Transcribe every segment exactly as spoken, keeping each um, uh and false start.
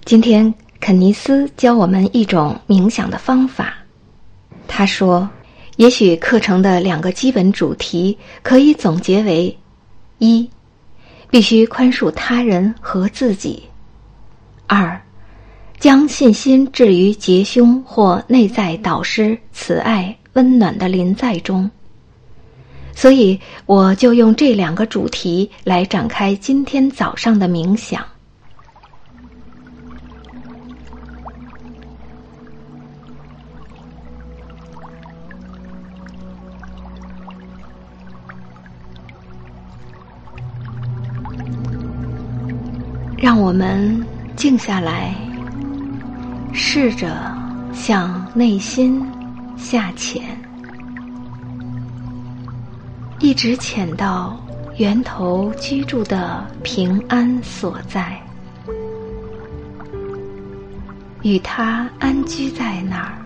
今天肯尼斯教我们一种冥想的方法。他说，也许课程的两个基本主题可以总结为：一，必须宽恕他人和自己；二，将信心置于结兄或内在导师慈爱温暖的临在中。所以我就用这两个主题来展开今天早上的冥想。让我们静下来，试着向内心下潜，一直潜到源头居住的平安所在，与它安居在那儿，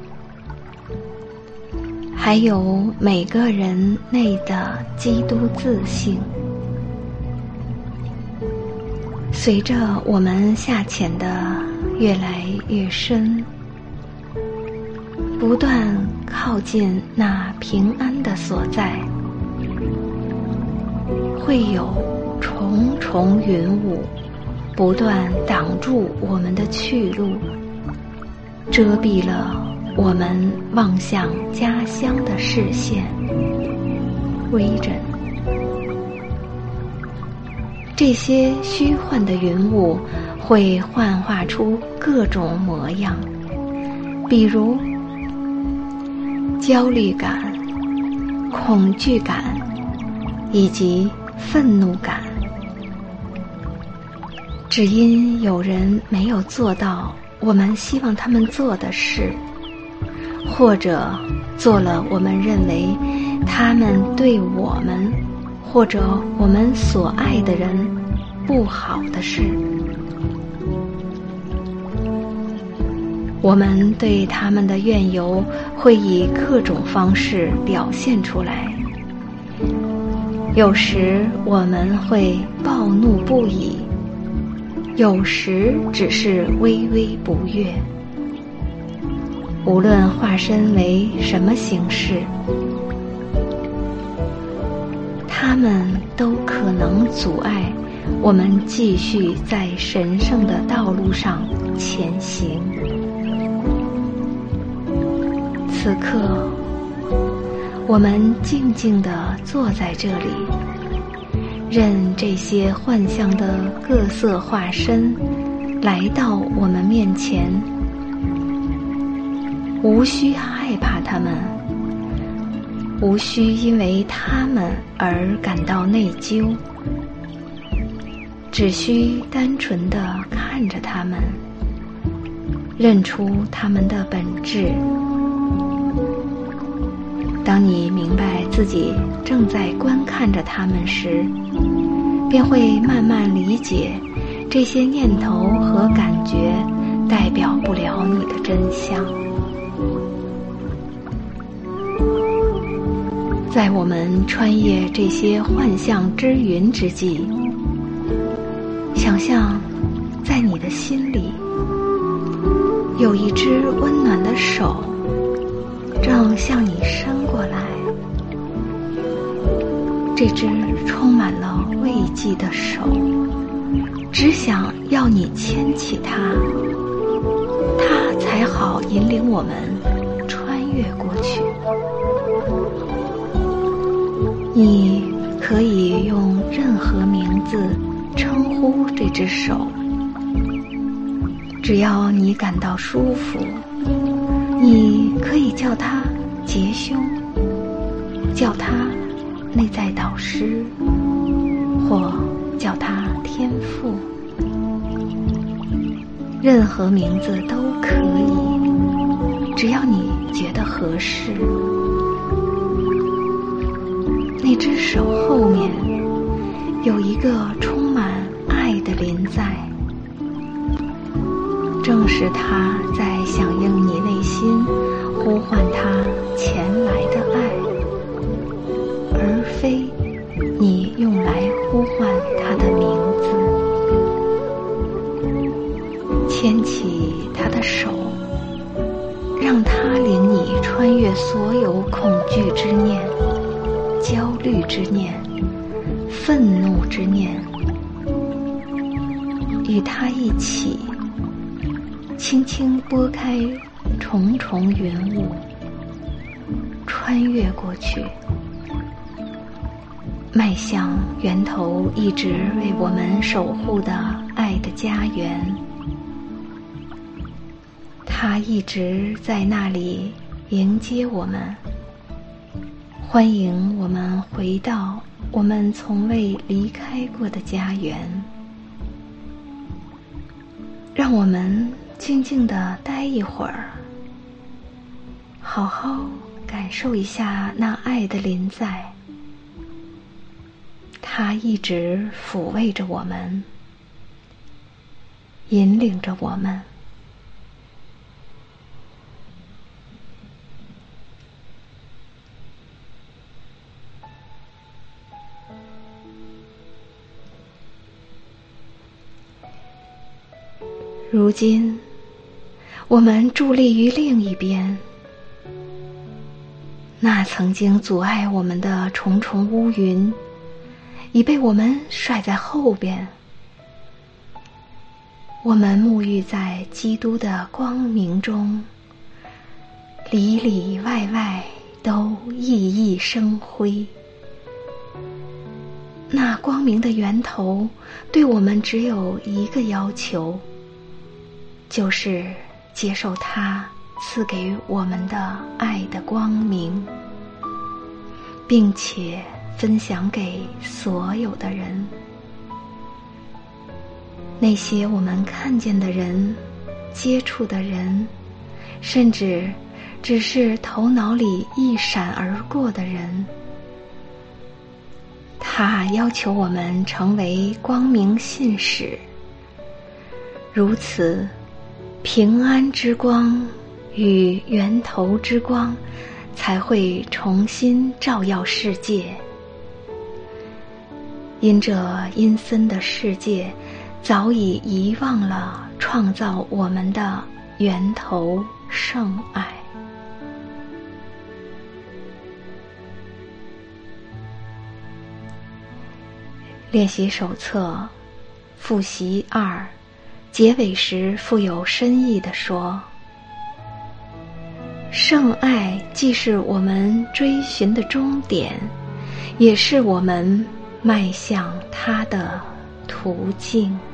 还有每个人内的基督自性。随着我们下潜的越来越深，不断靠近那平安的所在，会有重重云雾不断挡住我们的去路，遮蔽了我们望向家乡的视线。vision，这些虚幻的云雾会幻化出各种模样，比如焦虑感、恐惧感以及愤怒感。只因有人没有做到我们希望他们做的事，或者做了我们认为他们对我们或者我们所爱的人不好的事，我们对他们的怨尤会以各种方式表现出来。有时我们会暴怒不已，有时只是微微不悦。无论化身为什么形式，他们都可能阻碍我们继续在神圣的道路上前行。此刻，我们静静地坐在这里，任这些幻象的各色化身来到我们面前，无需害怕他们，无需因为他们而感到内疚，只需单纯地看着他们，认出他们的本质。当你明白自己正在观看着他们时，便会慢慢理解这些念头和感觉代表不了你的真相。在我们穿越这些幻象之云之际，想象在你的心里有一只温暖的手正向你伸过来，这只充满了慰藉的手只想要你牵起它，它才好引领我们穿越过去。你可以用任何名字称呼这只手，只要你感到舒服。你可以叫它结兄，叫它内在导师，或叫它天父，任何名字都可以，只要你觉得合适。那只手后面有一个充满爱的临在，正是它在响应你内心呼唤它前来的爱，而非你用来呼唤它的名字。 牵起他的手，让他领你穿越所有恐惧之念、焦虑之念、愤怒之念，与他一起轻轻拨开重重云雾，穿越过去，迈向源头一直为我们守护的爱的家园。他一直在那里迎接我们，欢迎我们回到我们从未离开过的家园。让我们静静地待一会儿，好好感受一下那爱的临在。它一直抚慰着我们，引领着我们。如今，我们伫立于另一边，那曾经阻碍我们的重重乌云，已被我们甩在后边。我们沐浴在基督的光明中，里里外外都熠熠生辉。那光明的源头对我们只有一个要求，就是接受他赐给我们的爱的光明，并且分享给所有的人。那些我们看见的人、接触的人，甚至只是头脑里一闪而过的人，他要求我们成为光明信使，如此平安之光与源头之光才会重新照耀世界。因这阴森的世界早已遗忘了创造我们的源头圣爱。练习手册复习二，结尾时富有深意地说：圣爱既是我们追寻的终点，也是我们迈向它的途径。